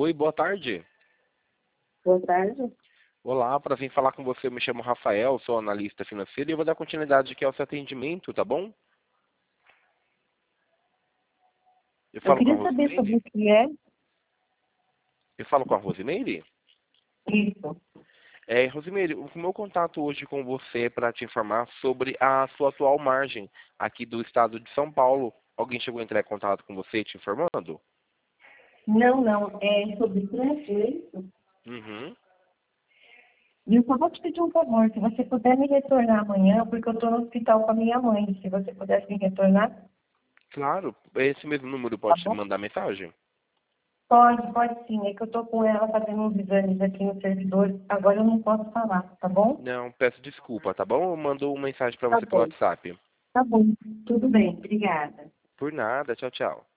Oi, boa tarde. Boa tarde. Olá, para vir falar com você, eu me chamo Rafael, sou analista financeiro e eu vou dar continuidade aqui ao seu atendimento, tá bom? Eu Eu falo com a queria saber sobre Rosimeire? o que é Eu falo com a Rosimeire? isso. Rosimeire, o meu contato hoje com você é para te informar sobre a sua atual margem aqui do estado de São Paulo. Alguém chegou a entrar em contato com você te informando? Não, não. É sobre trânsito, é isso? Uhum. E eu só vou te pedir um favor, se você puder me retornar amanhã, porque eu estou no hospital com a minha mãe. Se você pudesse me retornar, Claro, esse mesmo número tá pode te bom? mandar mensagem? Pode sim. É que eu estou com ela fazendo uns exames aqui no servidor. Agora eu não posso falar, tá bom? Não, peço desculpa, tá bom? Eu mando uma mensagem para Tá você pelo bom. WhatsApp. Tá bom. Tudo bem. Obrigada. Por nada, tchau, tchau.